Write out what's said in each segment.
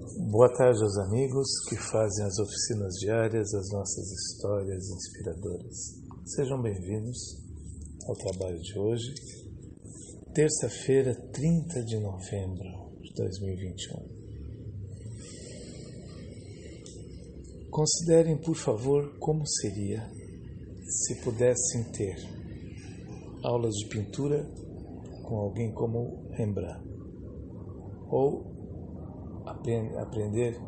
Boa tarde aos amigos que fazem as oficinas diárias, as nossas histórias inspiradoras. Sejam bem-vindos ao trabalho de hoje, terça-feira, 30 de novembro de 2021. Considerem, por favor, como seria se pudessem ter aulas de pintura com alguém como Rembrandt, ou aprender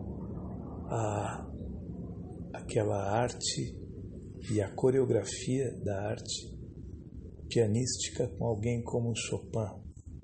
aquela arte e a coreografia da arte pianística com alguém como Chopin.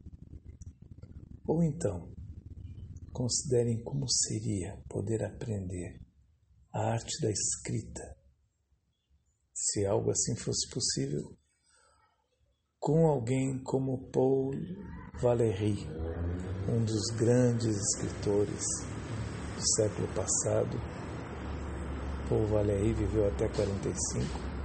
Ou então, considerem como seria poder aprender a arte da escrita, se algo assim fosse possível, com alguém como Paul Valéry, um dos grandes escritores do século passado. Paul Valéry viveu até 45.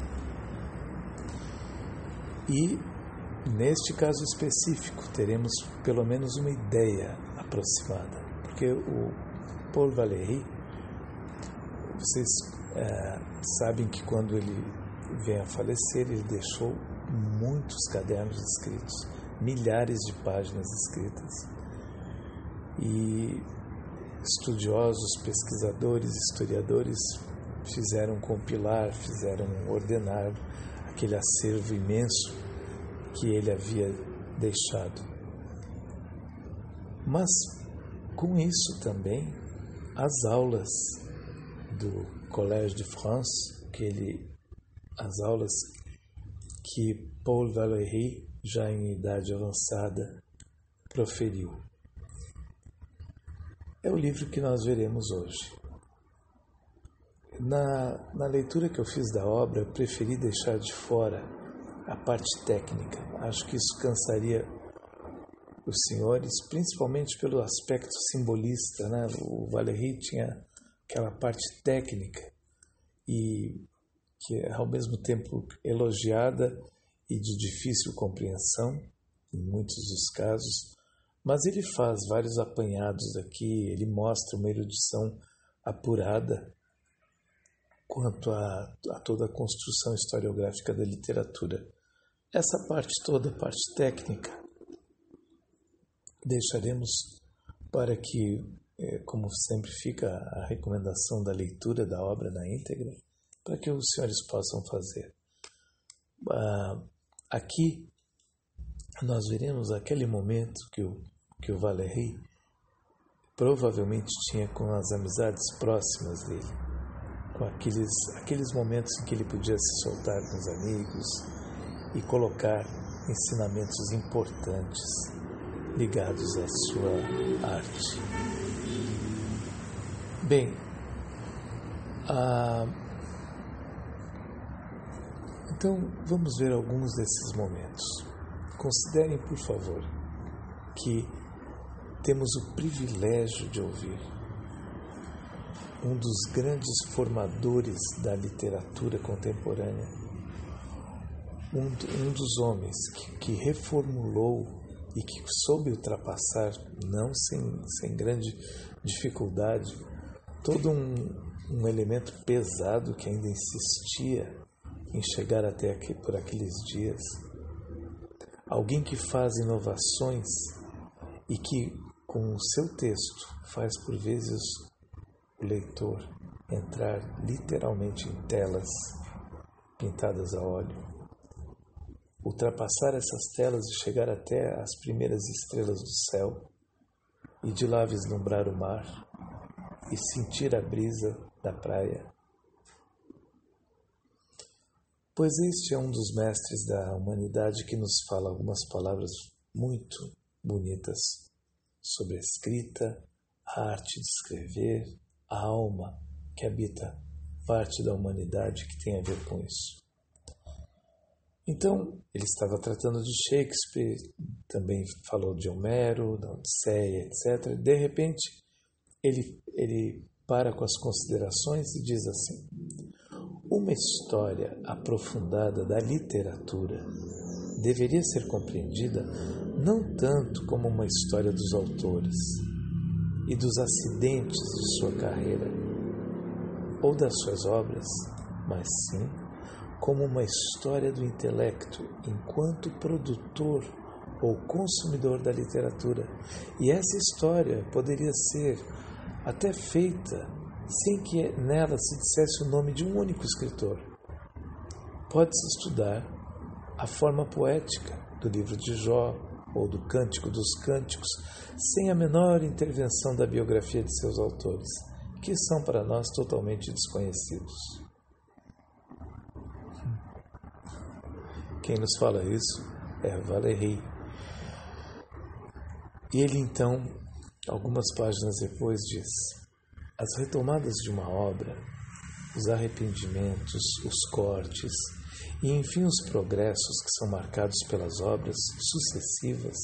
E, neste caso específico, teremos pelo menos uma ideia aproximada. Porque o Paul Valéry, vocês sabem que quando ele vem a falecer, ele deixou muitos cadernos escritos, milhares de páginas escritas. E estudiosos, pesquisadores, historiadores fizeram compilar, fizeram ordenar aquele acervo imenso que ele havia deixado. Mas, com isso também, as aulas do Collège de France, as aulas que Paul Valéry, já em idade avançada, proferiu. É o livro que nós veremos hoje. Na leitura que eu fiz da obra, eu preferi deixar de fora a parte técnica. Acho que isso cansaria os senhores, principalmente pelo aspecto simbolista, né? O Valéry tinha aquela parte técnica e que é ao mesmo tempo elogiada e de difícil compreensão, em muitos dos casos. Mas ele faz vários apanhados aqui, ele mostra uma erudição apurada quanto a toda a construção historiográfica da literatura. Essa parte toda, a parte técnica, deixaremos para que, como sempre fica a recomendação da leitura da obra na íntegra, para que os senhores possam fazer. Aqui nós veremos aquele momento que o Valéry provavelmente tinha com as amizades próximas dele, com aqueles momentos em que ele podia se soltar com os amigos e colocar ensinamentos importantes ligados à sua arte. Bem, então vamos ver alguns desses momentos. Considerem, por favor, que temos o privilégio de ouvir um dos grandes formadores da literatura contemporânea, um dos homens que reformulou e que soube ultrapassar, não sem grande dificuldade, todo um elemento pesado que ainda insistia em chegar até aqui por aqueles dias. Alguém que faz inovações e que, com o seu texto, faz por vezes o leitor entrar literalmente em telas pintadas a óleo, ultrapassar essas telas e chegar até as primeiras estrelas do céu e de lá vislumbrar o mar e sentir a brisa da praia. Pois este é um dos mestres da humanidade que nos fala algumas palavras muito bonitas sobre a escrita, a arte de escrever, a alma que habita parte da humanidade que tem a ver com isso. Então, ele estava tratando de Shakespeare, também falou de Homero, da Odisseia, etc. De repente, ele para com as considerações e diz assim: uma história aprofundada da literatura deveria ser compreendida não tanto como uma história dos autores, e dos acidentes de sua carreira ou das suas obras, mas sim como uma história do intelecto enquanto produtor ou consumidor da literatura. E essa história poderia ser até feita sem que nela se dissesse o nome de um único escritor. Pode-se estudar a forma poética do livro de Jó ou do Cântico dos Cânticos sem a menor intervenção da biografia de seus autores, que são para nós totalmente desconhecidos. Quem nos fala isso é Valéry. E ele então, algumas páginas depois, diz: as retomadas de uma obra, os arrependimentos, os cortes e enfim os progressos que são marcados pelas obras sucessivas,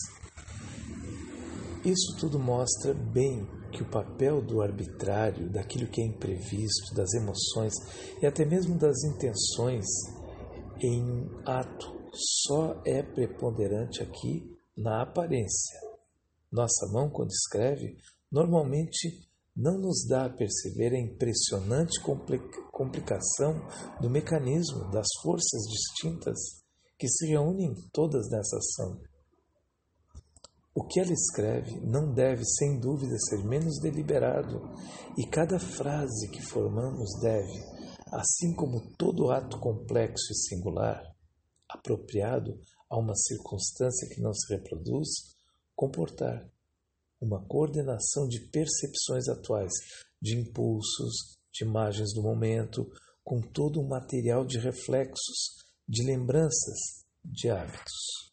isso tudo mostra bem que o papel do arbitrário, daquilo que é imprevisto, das emoções e até mesmo das intenções em ato só é preponderante aqui na aparência. Nossa mão, quando escreve, normalmente não nos dá a perceber a impressionante complicação do mecanismo, das forças distintas que se reúnem todas nessa ação. O que ela escreve não deve, sem dúvida, ser menos deliberado, e cada frase que formamos deve, assim como todo ato complexo e singular, apropriado a uma circunstância que não se reproduz, comportar uma coordenação de percepções atuais, de impulsos, de imagens do momento, com todo um material de reflexos, de lembranças, de hábitos.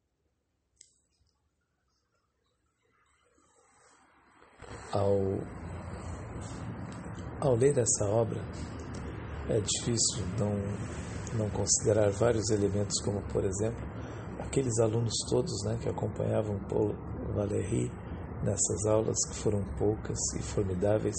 Ao ler essa obra, é difícil não considerar vários elementos, como, por exemplo, aqueles alunos todos, que acompanhavam Paul Valéry nessas aulas, que foram poucas e formidáveis,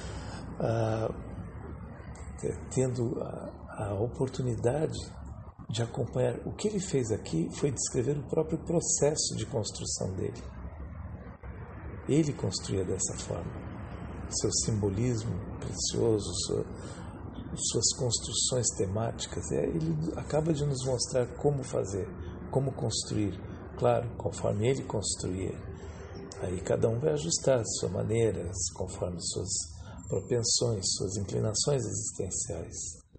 tendo a oportunidade de acompanhar. O que ele fez aqui foi descrever o próprio processo de construção dele. Ele construía dessa forma. Seu simbolismo precioso, suas construções temáticas, ele acaba de nos mostrar como fazer, como construir. Claro, conforme ele construía. Aí cada um vai ajustar a sua maneira, conforme suas propensões, suas inclinações existenciais.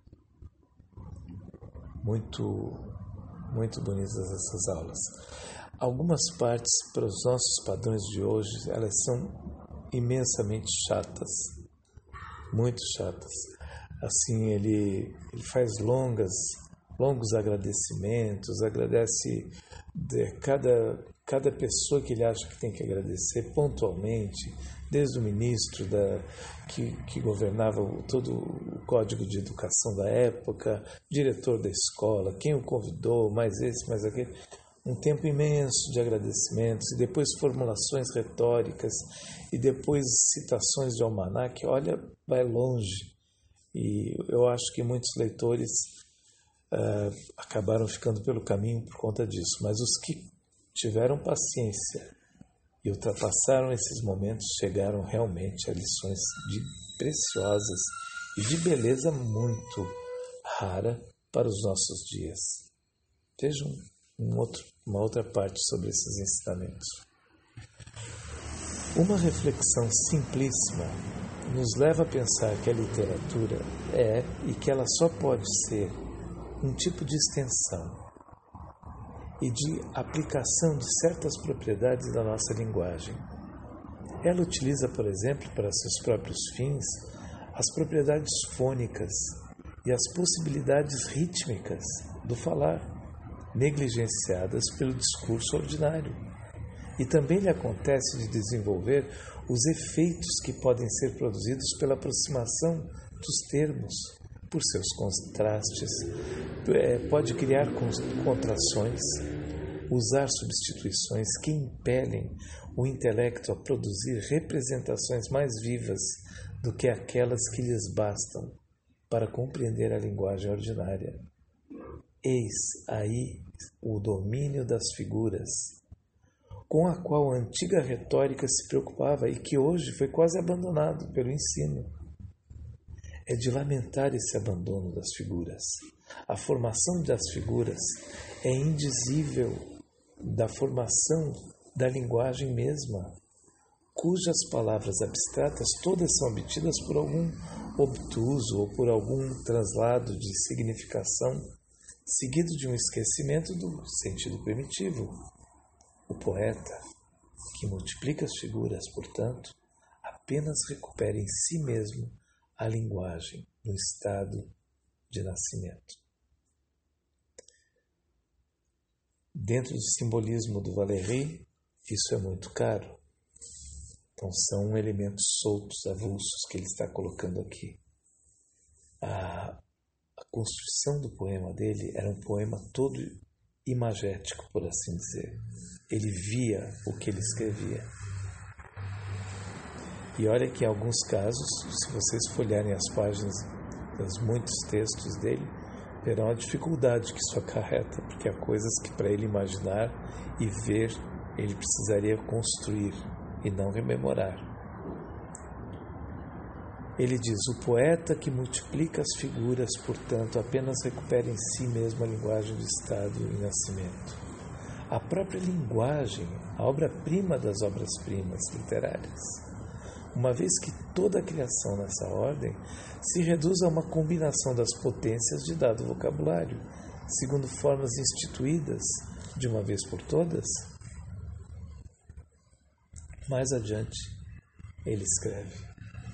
Muito, muito bonitas essas aulas. Algumas partes, para os nossos padrões de hoje, elas são imensamente chatas, muito chatas. Assim, ele faz longos agradecimentos, agradece de cada pessoa que ele acha que tem que agradecer pontualmente, desde o ministro que governava todo o Código de Educação da época, diretor da escola, quem o convidou, mais esse, mais aquele. Um tempo imenso de agradecimentos, e depois formulações retóricas, e depois citações de almanaque. Olha, vai longe. E eu acho que muitos leitores acabaram ficando pelo caminho por conta disso. Mas os que tiveram paciência e ultrapassaram esses momentos chegaram realmente a lições preciosas e de beleza muito rara para os nossos dias. Vejam uma outra parte sobre esses ensinamentos. Uma reflexão simplíssima nos leva a pensar que a literatura é e que ela só pode ser um tipo de extensão e de aplicação de certas propriedades da nossa linguagem. Ela utiliza, por exemplo, para seus próprios fins, as propriedades fônicas e as possibilidades rítmicas do falar, negligenciadas pelo discurso ordinário. E também lhe acontece de desenvolver os efeitos que podem ser produzidos pela aproximação dos termos, por seus contrastes, pode criar contrações, usar substituições que impelem o intelecto a produzir representações mais vivas do que aquelas que lhes bastam para compreender a linguagem ordinária. Eis aí o domínio das figuras, com a qual a antiga retórica se preocupava e que hoje foi quase abandonado pelo ensino. É de lamentar esse abandono das figuras. A formação das figuras é indizível da formação da linguagem mesma, cujas palavras abstratas todas são obtidas por algum obtuso ou por algum translado de significação, seguido de um esquecimento do sentido primitivo. O poeta, que multiplica as figuras, portanto, apenas recupera em si mesmo a linguagem no estado de nascimento. Dentro do simbolismo do Valéry, isso é muito caro. Então são elementos soltos, avulsos que ele está colocando aqui. A construção do poema dele era um poema todo imagético, por assim dizer. Ele via o que ele escrevia. E olha que em alguns casos, se vocês folharem as páginas dos muitos textos dele, verão a dificuldade que isso acarreta, porque há coisas que para ele imaginar e ver, ele precisaria construir e não rememorar. Ele diz: o poeta que multiplica as figuras, portanto, apenas recupera em si mesmo a linguagem do estado e nascimento. A própria linguagem, a obra-prima das obras-primas literárias. Uma vez que toda a criação nessa ordem se reduz a uma combinação das potências de dado vocabulário, segundo formas instituídas de uma vez por todas. Mais adiante, ele escreve: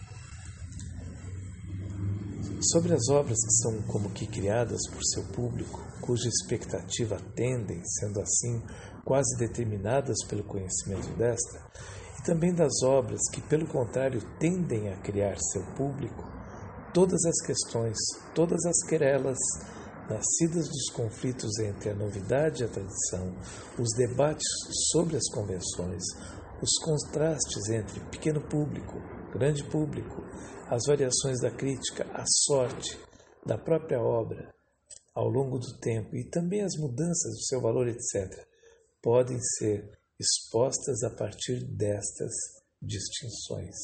sobre as obras que são como que criadas por seu público, cuja expectativa tendem, sendo assim, quase determinadas pelo conhecimento desta, e também das obras que, pelo contrário, tendem a criar seu público, todas as questões, todas as querelas, nascidas dos conflitos entre a novidade e a tradição, os debates sobre as convenções, os contrastes entre pequeno público, grande público, as variações da crítica, a sorte da própria obra ao longo do tempo e também as mudanças do seu valor, etc., podem ser expostas a partir destas distinções.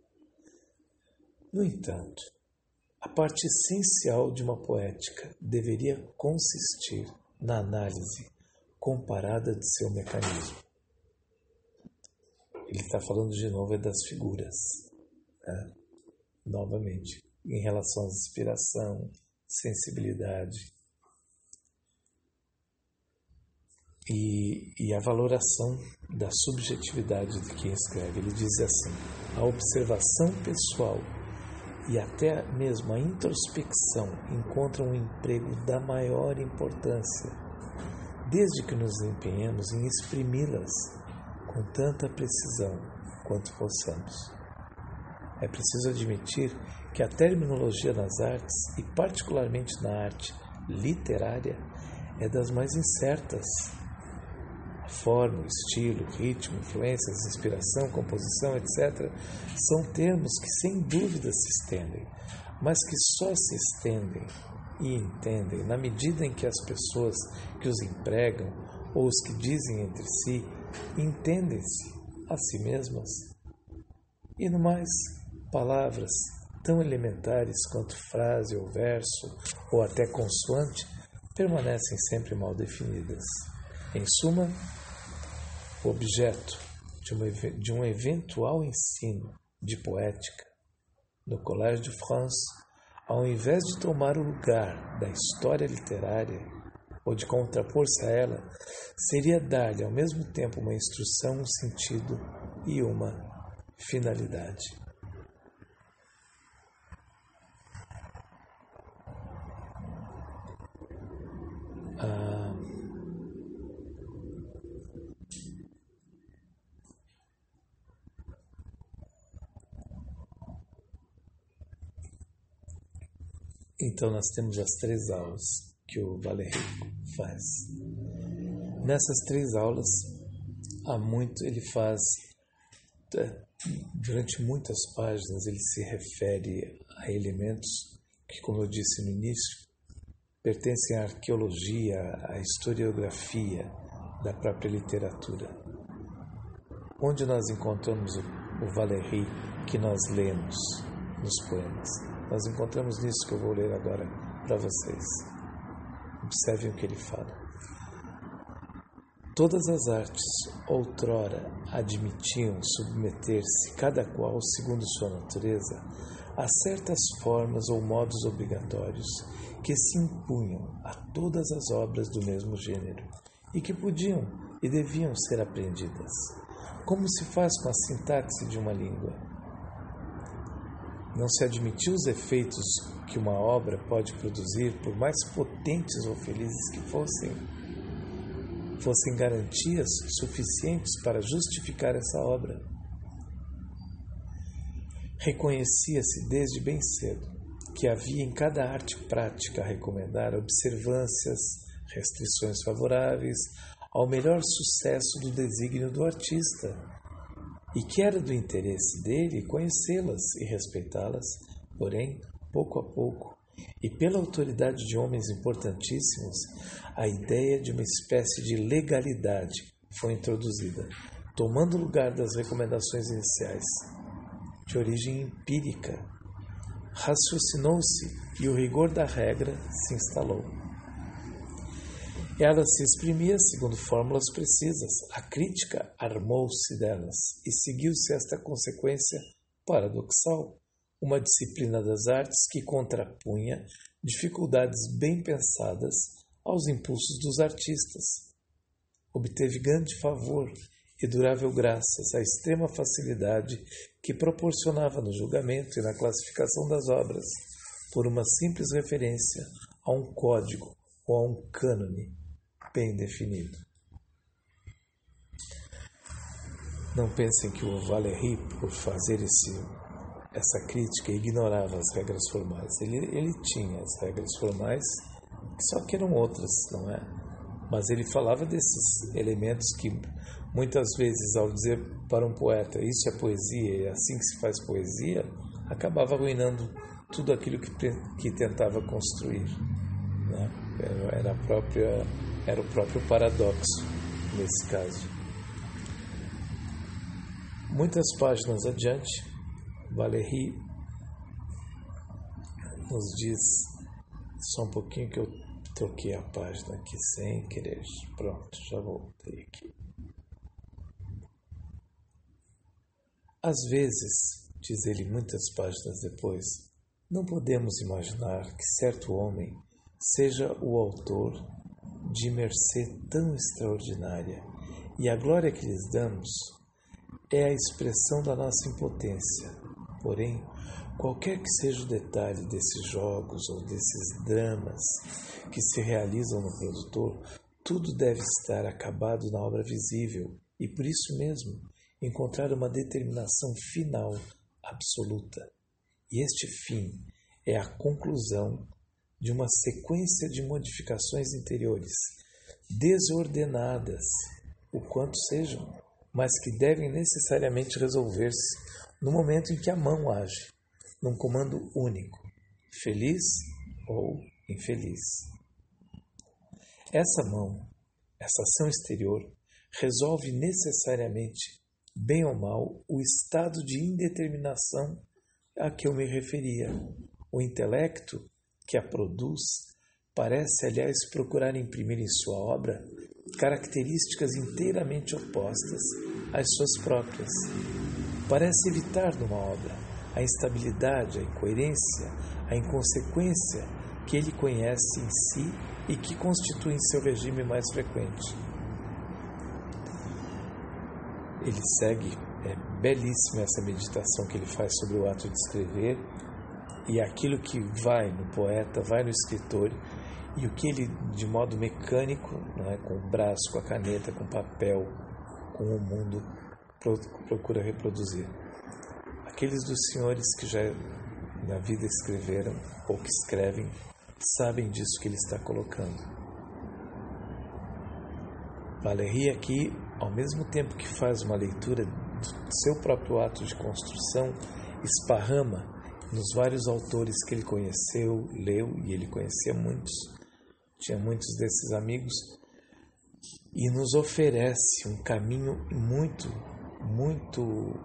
No entanto, a parte essencial de uma poética deveria consistir na análise comparada de seu mecanismo. Ele está falando de novo das figuras, né? Novamente, em relação à inspiração, sensibilidade e a valoração da subjetividade de quem escreve. Ele diz assim: a observação pessoal e até mesmo a introspecção encontram um emprego da maior importância, desde que nos empenhemos em exprimi-las com tanta precisão quanto possamos. É preciso admitir que a terminologia nas artes, e particularmente na arte literária, é das mais incertas. A forma, o estilo, o ritmo, influências, inspiração, composição, etc., são termos que sem dúvida se estendem, mas que só se estendem e entendem na medida em que as pessoas que os empregam ou os que dizem entre si entendem-se a si mesmas. E no mais, palavras tão elementares quanto frase ou verso ou até consoante permanecem sempre mal definidas. Em suma, o objeto de um eventual ensino de poética no Collège de France, ao invés de tomar o lugar da história literária ou de contrapor-se a ela, seria dar-lhe ao mesmo tempo uma instrução, um sentido e uma finalidade. Então nós temos as 3 aulas que o Valéry faz. Nessas 3 aulas, ele faz, durante muitas páginas, ele se refere a elementos que, como eu disse no início, pertencem à arqueologia, à historiografia da própria literatura. onde nós encontramos o Valéry que nós lemos nos poemas? Nós encontramos nisso que eu vou ler agora para vocês. Observem o que ele fala. Todas as artes outrora admitiam submeter-se, cada qual segundo sua natureza, a certas formas ou modos obrigatórios que se impunham a todas as obras do mesmo gênero e que podiam e deviam ser aprendidas, como se faz com a sintaxe de uma língua. Não se admitiu os efeitos que uma obra pode produzir, por mais potentes ou felizes que fossem garantias suficientes para justificar essa obra. Reconhecia-se desde bem cedo que havia em cada arte prática a recomendar observâncias, restrições favoráveis ao melhor sucesso do desígnio do artista, e que era do interesse dele conhecê-las e respeitá-las, porém, pouco a pouco, e pela autoridade de homens importantíssimos, a ideia de uma espécie de legalidade foi introduzida, tomando lugar das recomendações iniciais. De origem empírica, raciocinou-se e o rigor da regra se instalou. Ela se exprimia segundo fórmulas precisas, a crítica armou-se delas e seguiu-se esta consequência paradoxal, uma disciplina das artes que contrapunha dificuldades bem pensadas aos impulsos dos artistas. Obteve grande favor e durável graças à extrema facilidade que proporcionava no julgamento e na classificação das obras, por uma simples referência a um código ou a um cânone bem definido. Não pensem que o Valéry, por fazer essa crítica, ignorava as regras formais. Ele tinha as regras formais, só que eram outras, não é? Mas ele falava desses elementos que, muitas vezes, ao dizer para um poeta, isso é poesia, é assim que se faz poesia, acabava arruinando tudo aquilo que tentava construir, né? Era o próprio paradoxo, nesse caso. Muitas páginas adiante, Valéry nos diz, só um pouquinho que eu troquei a página aqui sem querer. Pronto, já voltei aqui. Às vezes, diz ele muitas páginas depois, não podemos imaginar que certo homem seja o autor de mercê tão extraordinária, e a glória que lhes damos é a expressão da nossa impotência. Porém, qualquer que seja o detalhe desses jogos ou desses dramas que se realizam no produtor, tudo deve estar acabado na obra visível e, por isso mesmo, encontrar uma determinação final, absoluta. E este fim é a conclusão de uma sequência de modificações interiores, desordenadas, o quanto sejam, mas que devem necessariamente resolver-se no momento em que a mão age, num comando único, feliz ou infeliz. Essa mão, essa ação exterior, resolve necessariamente, bem ou mal, o estado de indeterminação a que eu me referia. O intelecto que a produz parece, aliás, procurar imprimir em sua obra características inteiramente opostas às suas próprias. Parece evitar numa obra a instabilidade, a incoerência, a inconsequência que ele conhece em si e que constituem seu regime mais frequente. Ele segue, é belíssima essa meditação que ele faz sobre o ato de escrever e aquilo que vai no poeta, vai no escritor, e o que ele, de modo mecânico, né, com o braço, com a caneta, com o papel, com o mundo, procura reproduzir. Aqueles dos senhores que já na vida escreveram ou que escrevem, sabem disso que ele está colocando. Valéry aqui, ao mesmo tempo que faz uma leitura do seu próprio ato de construção, esparrama nos vários autores que ele conheceu, leu, e ele conhecia muitos, tinha muitos desses amigos, e nos oferece um caminho muito muito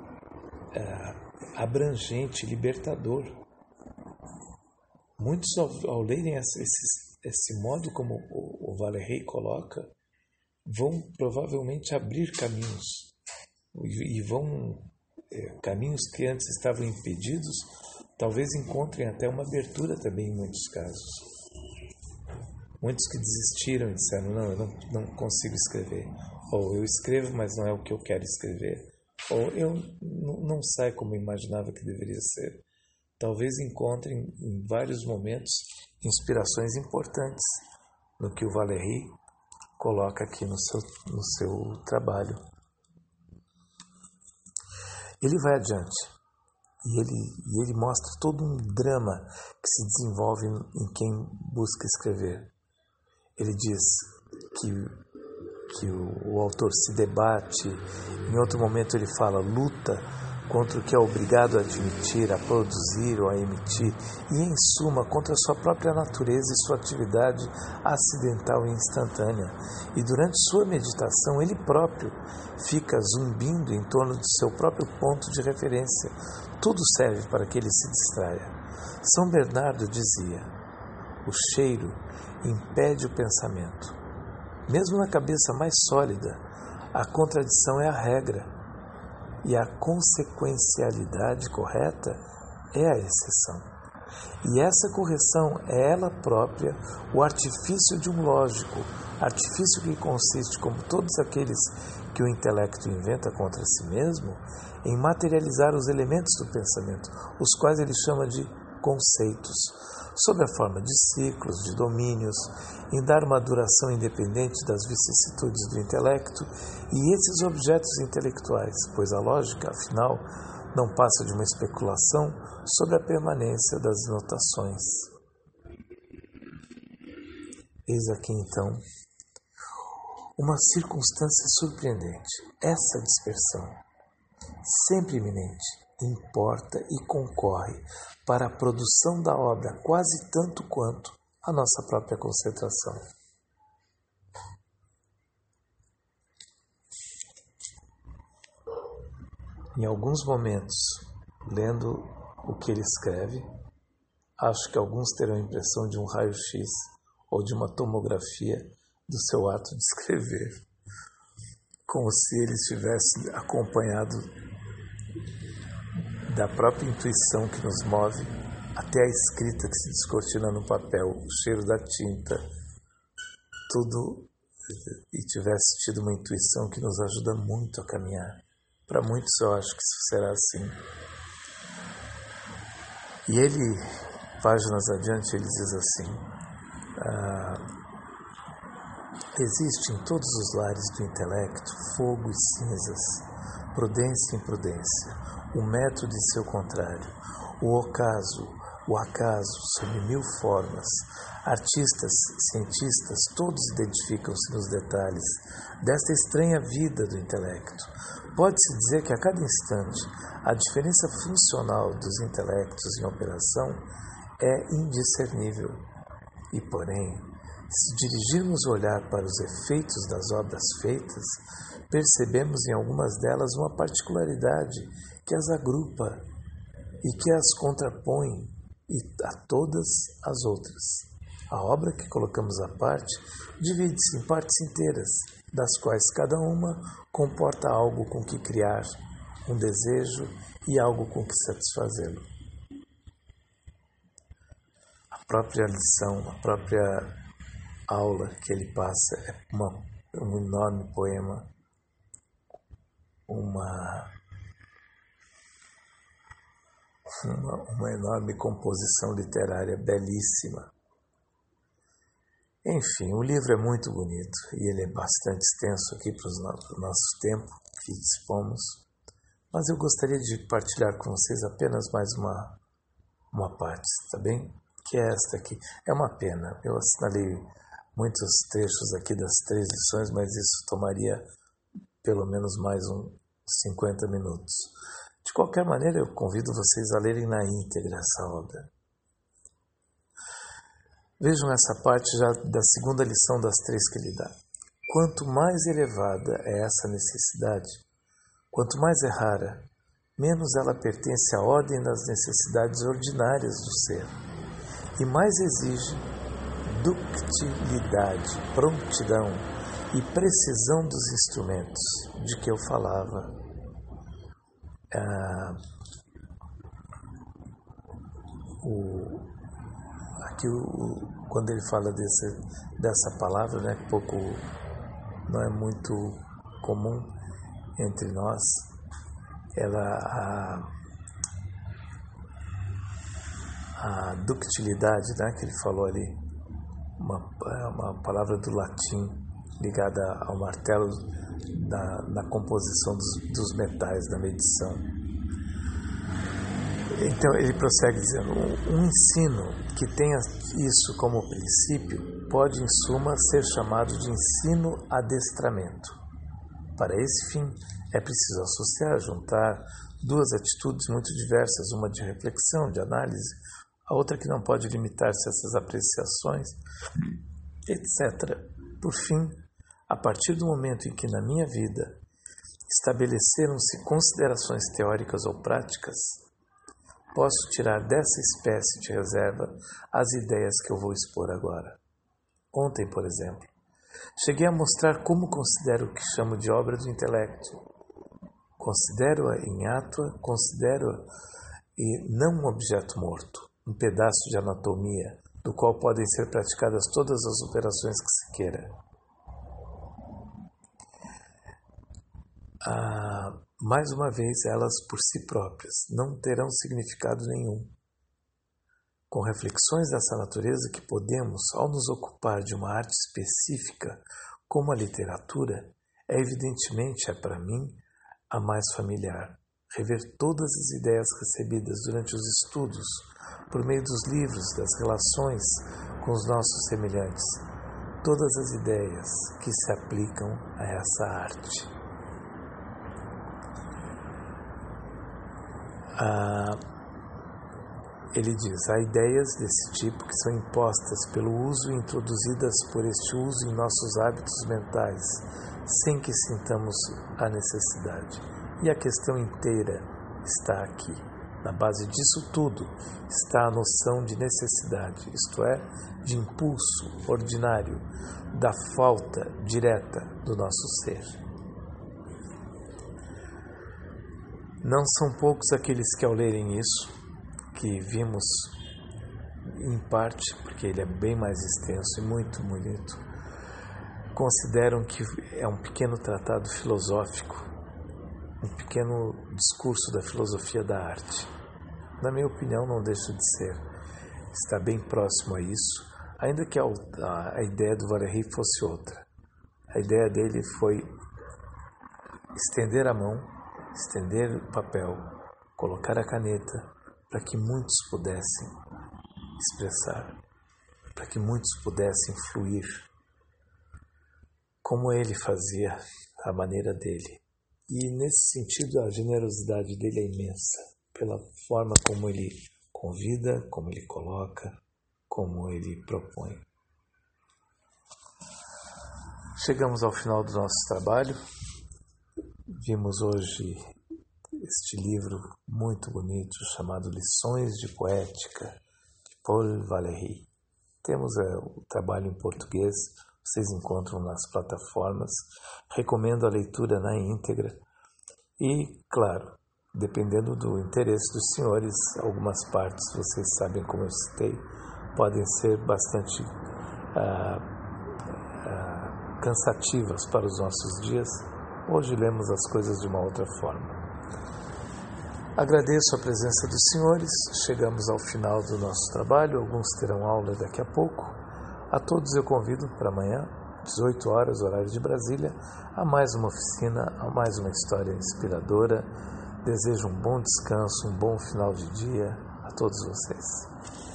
abrangente, libertador. Muitos, ao lerem esse modo como o Valery coloca, vão provavelmente abrir caminhos, e caminhos que antes estavam impedidos, talvez encontrem até uma abertura também em muitos casos. Muitos que desistiram e disseram, não, eu não consigo escrever, ou eu escrevo, mas não é o que eu quero escrever, ou eu não sai como eu imaginava que deveria ser. Talvez encontrem em vários momentos inspirações importantes no que o Valery coloca aqui no seu trabalho. Ele vai adiante e ele mostra todo um drama que se desenvolve em quem busca escrever. Ele diz que o autor se debate, em outro momento ele fala luta contra o que é obrigado a admitir, a produzir ou a emitir, e em suma contra a sua própria natureza e sua atividade acidental e instantânea. E durante sua meditação ele próprio fica zumbindo em torno de seu próprio ponto de referência. Tudo serve para que ele se distraia. São Bernardo dizia: o cheiro impede o pensamento. Mesmo na cabeça mais sólida, a contradição é a regra. E a consequencialidade correta é a exceção. E essa correção é ela própria o artifício de um lógico, artifício que consiste, como todos aqueles que o intelecto inventa contra si mesmo, em materializar os elementos do pensamento, os quais ele chama de conceitos, sob a forma de ciclos, de domínios, em dar uma duração independente das vicissitudes do intelecto e esses objetos intelectuais, pois a lógica, afinal, não passa de uma especulação sobre a permanência das notações. Eis aqui, então, uma circunstância surpreendente. Essa dispersão, sempre iminente, importa e concorre para a produção da obra quase tanto quanto a nossa própria concentração. Em alguns momentos, lendo o que ele escreve, acho que alguns terão a impressão de um raio-x ou de uma tomografia do seu ato de escrever, como se ele estivesse acompanhado da própria intuição que nos move até a escrita que se descortina no papel, o cheiro da tinta, tudo, e tivesse tido uma intuição que nos ajuda muito a caminhar. Para muitos eu acho que isso será assim. E ele, páginas adiante, ele diz assim: existe em todos os lares do intelecto fogo e cinzas, prudência e imprudência, o método e seu contrário, o acaso sob mil formas. Artistas, cientistas, todos identificam-se nos detalhes desta estranha vida do intelecto. Pode-se dizer que a cada instante a diferença funcional dos intelectos em operação é indiscernível. E, porém, se dirigirmos o olhar para os efeitos das obras feitas, percebemos em algumas delas uma particularidade que as agrupa e que as contrapõe a todas as outras. A obra que colocamos à parte divide-se em partes inteiras, das quais cada uma comporta algo com que criar, um desejo e algo com que satisfazê-lo. A própria lição, a própria aula que ele passa é um enorme poema, uma enorme composição literária belíssima. Enfim, o livro é muito bonito e ele é bastante extenso aqui para o nosso tempo que dispomos, mas eu gostaria de partilhar com vocês apenas mais uma parte, tá bem? Que é esta aqui. É uma pena, eu assinalei muitos trechos aqui das 3 lições, mas isso tomaria pelo menos mais uns 50 minutos. De qualquer maneira, eu convido vocês a lerem na íntegra essa obra. Vejam essa parte já da segunda lição das 3 que ele dá. Quanto mais elevada é essa necessidade, Quanto mais é rara, menos ela pertence à ordem das necessidades ordinárias do ser, e mais exige ductilidade, prontidão e precisão dos instrumentos de que eu falava. Quando ele fala dessa palavra, né, pouco não é muito comum entre nós, a ductilidade, né, que ele falou ali, uma palavra do latim ligada ao martelo na composição dos metais, da medição. Então ele prossegue dizendo: um ensino que tenha isso como princípio pode, em suma, ser chamado de ensino-adestramento. Para esse fim, é preciso associar, juntar duas atitudes muito diversas, uma de reflexão, de análise, a outra que não pode limitar-se a essas apreciações, etc. Por fim, a partir do momento em que na minha vida estabeleceram-se considerações teóricas ou práticas, posso tirar dessa espécie de reserva as ideias que eu vou expor agora. Ontem, por exemplo, cheguei a mostrar como considero o que chamo de obra do intelecto. Considero-a inátua, considero-a e não um objeto morto, um pedaço de anatomia, do qual podem ser praticadas todas as operações que se queira. Mais uma vez, elas por si próprias não terão significado nenhum. Com reflexões dessa natureza que podemos, ao nos ocupar de uma arte específica, como a literatura, evidentemente para mim a mais familiar. Rever todas as ideias recebidas durante os estudos, por meio dos livros, das relações com os nossos semelhantes, todas as ideias que se aplicam a essa arte. Ele diz: há ideias desse tipo que são impostas pelo uso e introduzidas por este uso em nossos hábitos mentais, sem que sintamos a necessidade. E a questão inteira está aqui. Na base disso tudo está a noção de necessidade, isto é, de impulso ordinário, da falta direta do nosso ser. Não são poucos aqueles que, ao lerem isso, que vimos em parte, porque ele é bem mais extenso e muito bonito, consideram que é um pequeno tratado filosófico, um pequeno discurso da filosofia da arte. Na minha opinião, não deixa de ser. Está bem próximo a isso, ainda que a ideia do Valéry fosse outra. A ideia dele foi estender a mão, estender o papel, colocar a caneta, para que muitos pudessem expressar, para que muitos pudessem fluir, como ele fazia, à maneira dele. E, nesse sentido, a generosidade dele é imensa, pela forma como ele convida, como ele coloca, como ele propõe. Chegamos ao final do nosso trabalho. Vimos hoje este livro muito bonito chamado Lições de Poética, de Paul Valéry. Temos o trabalho em português, vocês encontram nas plataformas. Recomendo a leitura na íntegra e, claro, dependendo do interesse dos senhores, algumas partes, vocês sabem como eu citei, podem ser bastante cansativas para os nossos dias. Hoje lemos as coisas de uma outra forma. Agradeço a presença dos senhores. Chegamos ao final do nosso trabalho. Alguns terão aula daqui a pouco. A todos eu convido para amanhã, 18 horas, horário de Brasília, a mais uma oficina, a mais uma história inspiradora. Desejo um bom descanso, um bom final de dia a todos vocês.